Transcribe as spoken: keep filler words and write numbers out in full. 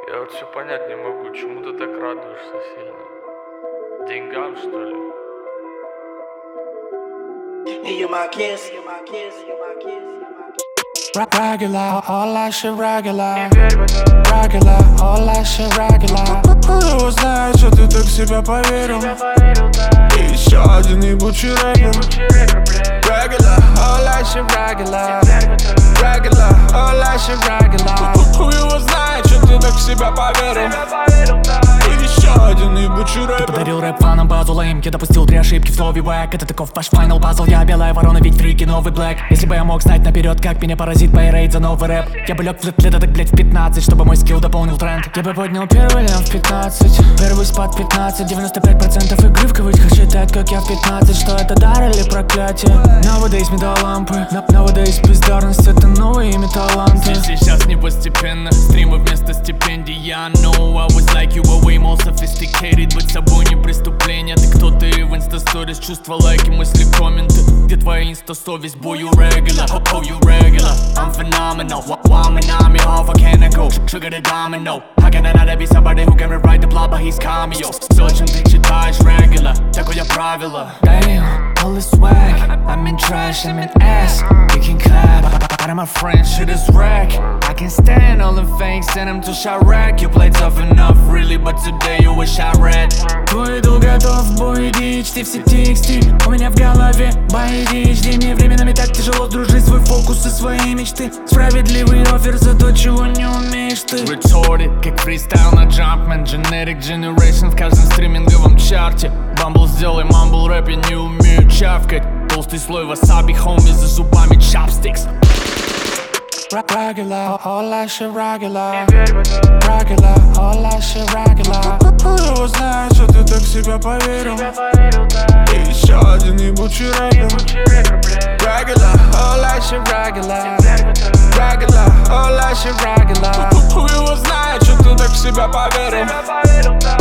Я вот все понять не могу, чему ты так радуешься сильно? Деньгам, что ли? You my kiss, you my kiss, you my kiss, you my kiss. Regular, all that shit regular. Regular, all that shit regular. Его знает, что ты так в себя поверил. И еще один ебучий рэпер. Regular, all that shit regular. Regular, all that shit regular. Его знает, что ты так в себя поверил. И еще один ебучий рэпер. Ты подарил рэп фанам базу лейм. Я допустил три ошибки в слове вэк. Это таков ваш файнал пазл. Я белая ворона, ведь фрики новый блэк. Если бы я мог знать наперед, как меня поразит пейрейд за новый рэп, я бы лег в флип-лето так, блять, в пятнадцать, чтобы мой скилл дополнил тренд. Я бы поднял первый лям в пятнадцать, первый спад пятнадцать, девяносто пять процентов игры в кавычках считать, как я в пятнадцать. Что это дар или проклятие? Nowadays медалампы, nowadays бездарность, это новые ими таланты. Здесь сейчас не постепенно, стримы вместо стипендий. Я know I was like you, are way more sophisticated. Быть собой не преступление. Ты кто ты в инста-сторис, чувства, лайки, мысли, комменты. Где твоя инста-совесть, boy, you regular, oh, oh, you regular. I'm phenomenal, why I'm an army, how far can I go? Sugar the domino. How can I not be somebody who can rewrite the plot, but he's cameo? Все, чем ты читаешь regular, такое правило. Damn, all this swag, I'm in trash, I'm in ass. You can clap, but my friend shit is wreck. I can stand all the fakes, send them to Chirac. You play tough enough, really, but today you wish I read. Твой идол готов в бой, иди, чти все тексты. У меня в голове байди, жди, мне временами так тяжело дружить. Свой фокус и свои мечты. Справедливый оффер за то, чего не умеешь ты. Retorted, как фристайл на Jumpman. Generic generation в каждом стриминговом чарте. Бамбл сделай мамбл рэп, я не умею чавкать. Толстый слой васаби, хоми, за зубами chopsticks. Regular, all that shit regular. Regular, all that shit regular. Его знает, что ты так в себя поверил. И еще один ебучий рэпер. Regular, all that shit regular. Regular, all that shit regular. Его знает, что ты так в себя поверил.